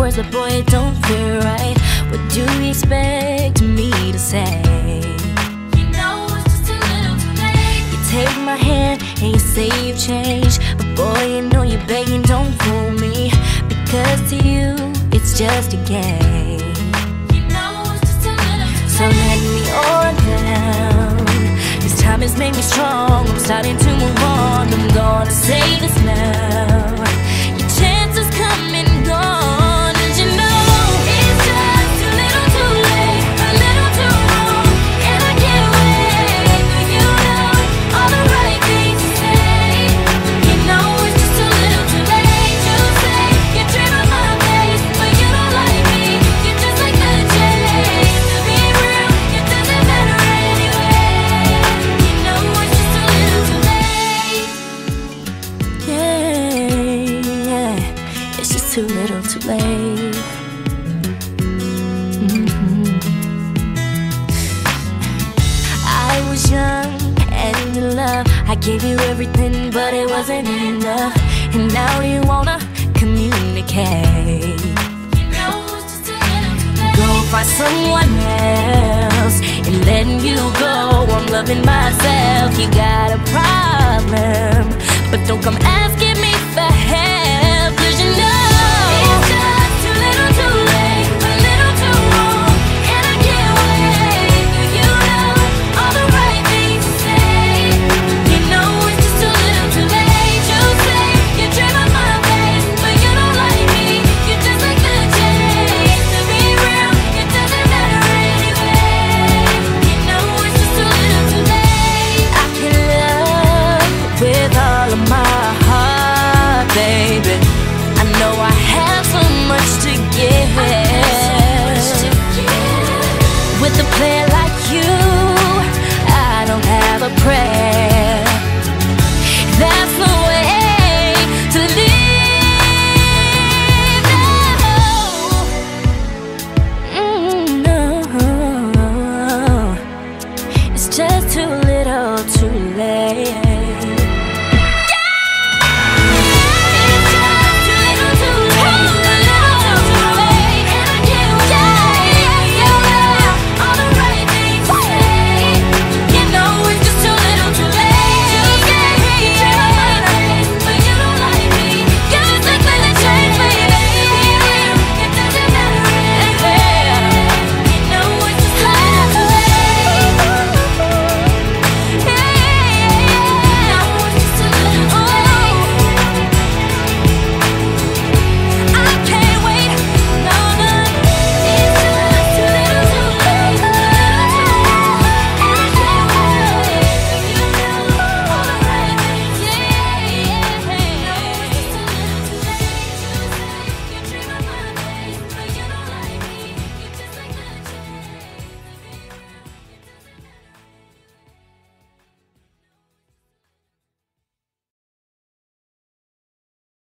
words, but boy, it don't feel right. What do you expect me to say? You know it's just a little too late. You take my hand and you say you've changed, but boy, you know you're begging, don't fool me, because to you it's just a game. You know it's just a little too late. So let me on down. This time has made me strong. I'm starting to move on. I'm gonna say this now. Your chances come and gone, and you know it's just a little too late, a little too wrong, and I can't wait for you to know all the right things to say. You know it's just a little too late to say you're dreaming my face, but you don't like me. You're just like the chase. To be real, it doesn't matter anyway. You know it's just a little too late. Yeah, it's just too little too late. I was young and in love. I gave you everything, but it wasn't enough. And now you wanna communicate. You know it's just a little too late. Go find someone else and letting you go. I'm loving myself. You got a problem, but don't come asking me for help.